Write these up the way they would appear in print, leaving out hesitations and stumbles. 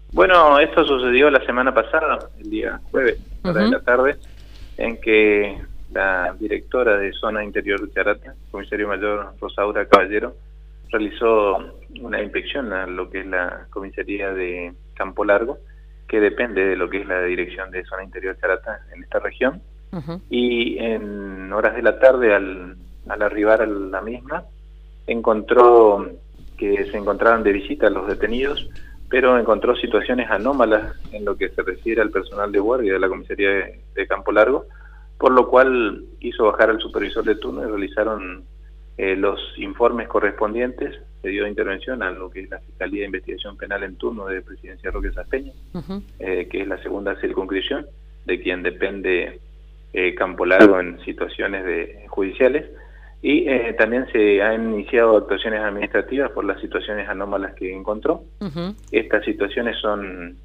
Bueno, esto sucedió la semana pasada, el día jueves, a la de la tarde, en que la directora de Zona Interior de Charata, comisario mayor Rosaura Caballero, realizó una inspección a lo que es la comisaría de Campo Largo, que depende de lo que es la dirección de Zona Interior de Charata en esta región, y en horas de la tarde, al arribar a la misma, encontró que se encontraban de visita los detenidos, pero encontró situaciones anómalas en lo que se refiere al personal de guardia de la comisaría de Campo Largo, por lo cual hizo bajar al supervisor de turno y realizaron los informes correspondientes. Se dio intervención a lo que es la Fiscalía de Investigación Penal en turno de Presidencia Roque Saspeña, que es la segunda circunscripción de quien depende Campo Largo en situaciones judiciales. Y también se han iniciado actuaciones administrativas por las situaciones anómalas que encontró. Estas situaciones son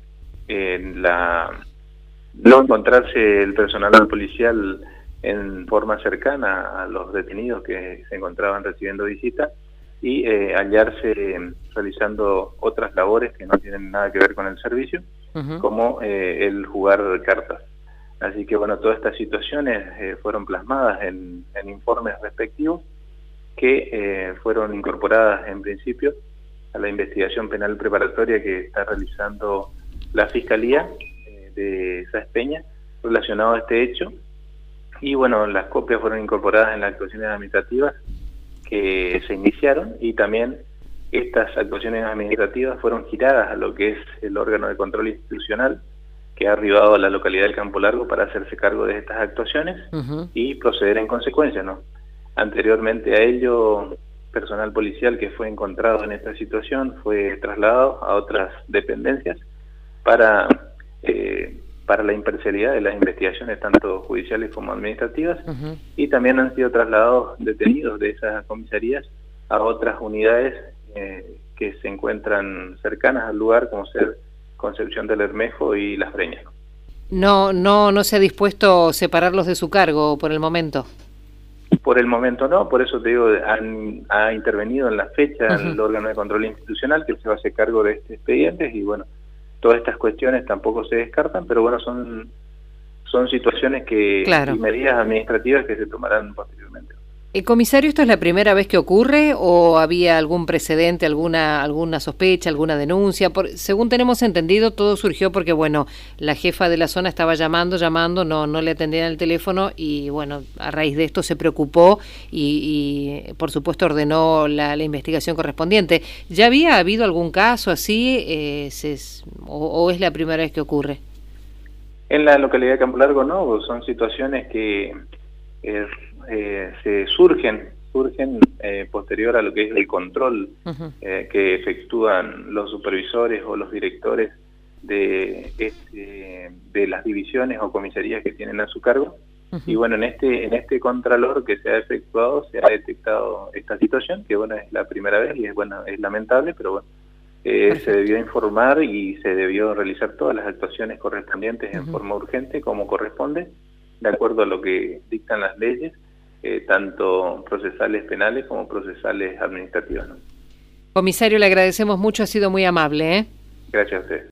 no encontrarse el personal policial en forma cercana a los detenidos que se encontraban recibiendo visita y hallarse realizando otras labores que no tienen nada que ver con el servicio, como el jugar cartas. Así que bueno, todas estas situaciones fueron plasmadas en informes respectivos que fueron incorporadas en principio a la investigación penal preparatoria que está realizando la Fiscalía de Saspeña relacionado a este hecho. Y bueno, las copias fueron incorporadas en las actuaciones administrativas que se iniciaron, y también estas actuaciones administrativas fueron giradas a lo que es el órgano de control institucional que ha arribado a la localidad del Campo Largo para hacerse cargo de estas actuaciones y proceder en consecuencia, ¿no? Anteriormente a ello, personal policial que fue encontrado en esta situación fue trasladado a otras dependencias para la imparcialidad de las investigaciones, tanto judiciales como administrativas, y también han sido trasladados detenidos de esas comisarías a otras unidades que se encuentran cercanas al lugar, como ser Concepción del Bermejo y Las Breñas. No se ha dispuesto a separarlos de su cargo por el momento. Por el momento no, por eso te digo, ha intervenido en la fecha el órgano de control institucional que se va a hacer cargo de este expediente, y bueno, todas estas cuestiones tampoco se descartan, pero bueno, son situaciones y medidas administrativas que se tomarán posteriormente. Comisario, ¿esto es la primera vez que ocurre o había algún precedente, alguna sospecha, alguna denuncia? Según tenemos entendido, todo surgió porque, bueno, la jefa de la zona estaba llamando, no le atendían el teléfono, y bueno, a raíz de esto se preocupó y por supuesto ordenó la investigación correspondiente. ¿Ya había habido algún caso así o es la primera vez que ocurre? En la localidad de Campo Largo no, son situaciones que se surgen posterior a lo que es el control que efectúan los supervisores o los directores de las divisiones o comisarías que tienen a su cargo. Y bueno, en este contralor que se ha efectuado se ha detectado esta situación, que bueno, es la primera vez y es lamentable, pero bueno, se debió informar y se debió realizar todas las actuaciones correspondientes en forma urgente, como corresponde, de acuerdo a lo que dictan las leyes, tanto procesales penales como procesales administrativas, ¿no? Comisario, le agradecemos mucho, ha sido muy amable, ¿eh? Gracias a usted.